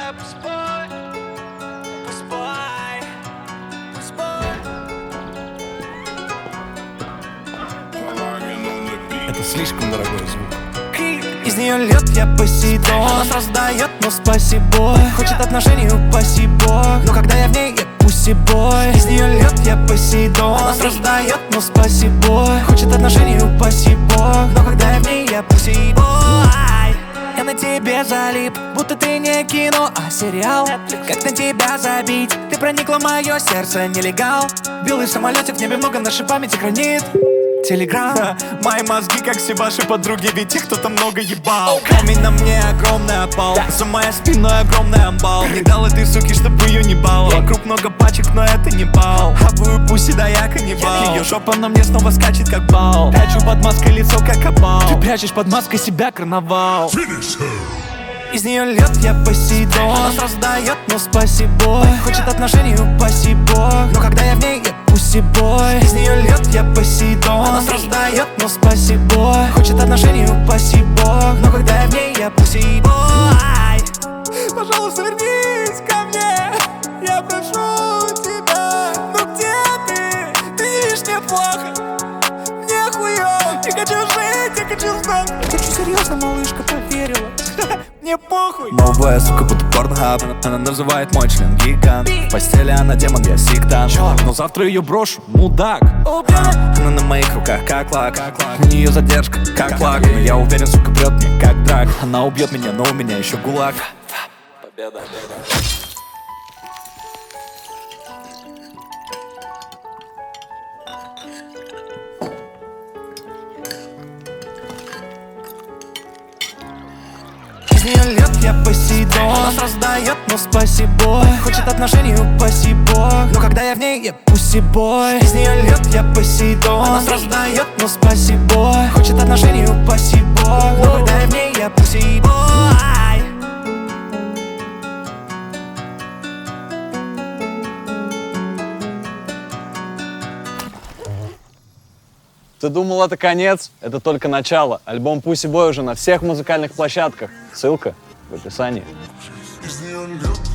Это слишком дорогой звук. Из нее льет я Посейдон. Она сразу дает, но спасибо. Хочет отношений, упаси бог. Но когда я в ней, я пусси-бой. Из нее льет я Посейдон. Она сразу дает, но спасибо. Хочет отношений, упаси бог. Но когда я в ней, я пусси-бой. Я на тебе залип, будто ты не кино, а сериал. Как на тебя забить? Ты проникла в мое сердце, нелегал. Белый самолетик в небе много, наша память сохранит. Телеграм. Мои мозги, как все ваши подруги, ведь их кто-то много ебал. Камень на мне огромный опал, За моей спиной огромный амбал. Не дал этой суке, чтобы ее не бал. Вокруг много пачек, но это не бал. Хаваю пуси, да я каннибал. Ее жопа на мне снова скачет, как бал. Прячу под маской лицо, как опал. Ты прячешь под маской себя, карнавал. Из нее льет я Посейдон. Она сразу дает, но спасибо. Хочет отношений, упаси бог. Но когда я в ней, я пусси-бой. Из нее льет я Посейдон. Она сразу дает, но спасибо. Хочет отношений, упаси бог. Но когда я в ней, я пусси-бой. Пожалуйста, вернись ко мне, я прошу тебя. Ну где ты? Ты видишь, мне плохо, мне хуёво. Я хочу жить, я хочу знать. Я хочу серьезно, малышка, поверила. Мне похуй. Новая сука, будто порнхаб. Она называет мой член гигант. В постели она демон, я сектант. Но завтра ее брошу, мудак. Она на моих руках, как лак. У нее задержка, как флаг. Но я уверен, сука, прет мне, как драк. Она убьет меня, но у меня еще гулаг. Победа. Из нее льет я Посейдон. Она сразу дает, но спасибо. Хочет отношений, упаси бог. Но когда я в ней, я пусси-бой. Из нее льет я Посейдон. Она сразу дает, но спасибо. Хочет отношений, упаси бог. Но когда я в ней, я пусси-бой. Ты думал, это конец? Это только начало. Альбом Pussy Boy уже на всех музыкальных площадках. Ссылка в описании. Из нее льет